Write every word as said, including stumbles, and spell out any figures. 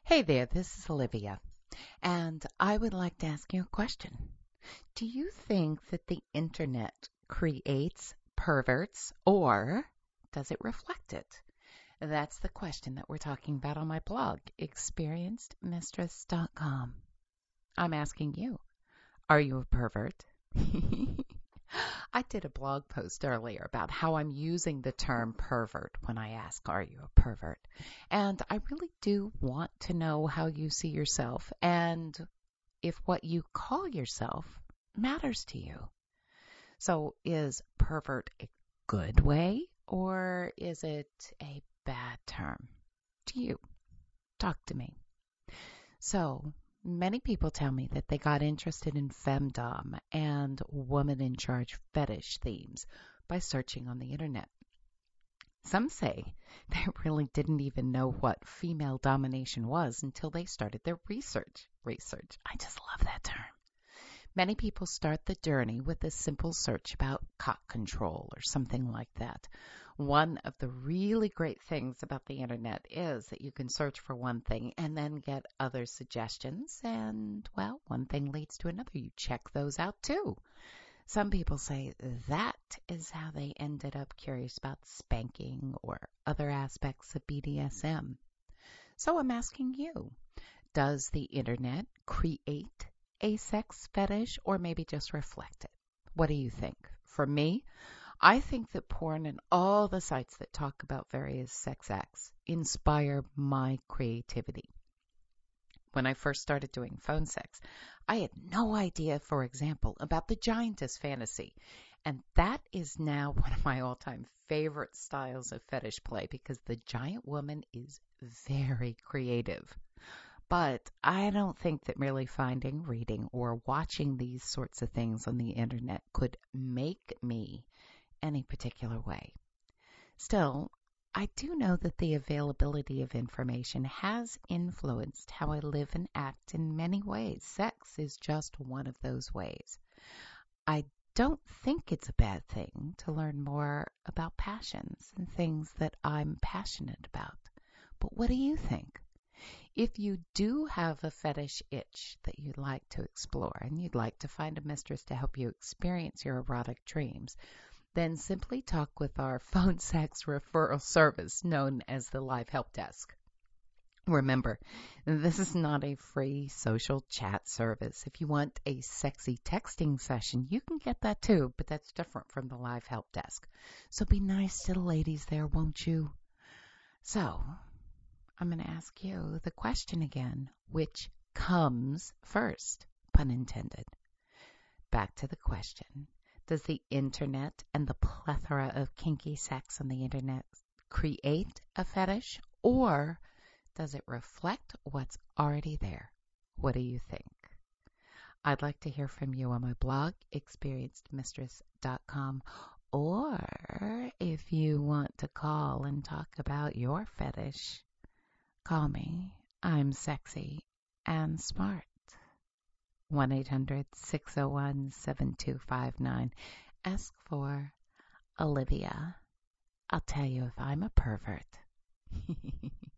Hey there, this is Olivia, and I would like to ask you a question. Do you think that the internet creates perverts or does it reflect it? That's the question that we're talking about on my blog, experienced mistress dot com. I'm asking you, are you a pervert? I did a blog post earlier about how I'm using the term pervert when I ask, are you a pervert? And I really do want to know how you see yourself and if what you call yourself matters to you. So is pervert a good way or is it a bad term to you? Talk to me. So, many people tell me that they got interested in femdom and woman in charge fetish themes by searching on the internet. Some say they really didn't even know what female domination was until they started their research. Research. I just love that term. Many people start the journey with a simple search about cock control or something like that. One of the really great things about the internet is that you can search for one thing and then get other suggestions, and, well, one thing leads to another. You check those out too. Some people say that is how they ended up curious about spanking or other aspects of B D S M. So I'm asking you, does the internet create a sex fetish or maybe just reflect it? What do you think? For me, I think that porn and all the sites that talk about various sex acts inspire my creativity. When I first started doing phone sex, I had no idea, for example, about the giantess fantasy. And that is now one of my all-time favorite styles of fetish play because the giant woman is very creative. But I don't think that merely finding, reading, or watching these sorts of things on the internet could make me any particular way. Still, I do know that the availability of information has influenced how I live and act in many ways. Sex is just one of those ways. I don't think it's a bad thing to learn more about passions and things that I'm passionate about. But what do you think? If you do have a fetish itch that you'd like to explore and you'd like to find a mistress to help you experience your erotic dreams, then simply talk with our phone sex referral service known as the Live Help Desk. Remember, this is not a free social chat service. If you want a sexy texting session, you can get that too, but that's different from the Live Help Desk. So be nice to the ladies there, won't you? So, I'm going to ask you the question again, which comes first, pun intended. Back to the question. Does the internet and the plethora of kinky sex on the internet create a fetish, or does it reflect what's already there? What do you think? I'd like to hear from you on my blog, experienced mistress dot com, or if you want to call and talk about your fetish, call me. I'm sexy and smart. one eight hundred six oh one seven two five nine. Ask for Olivia. I'll tell you if I'm a pervert.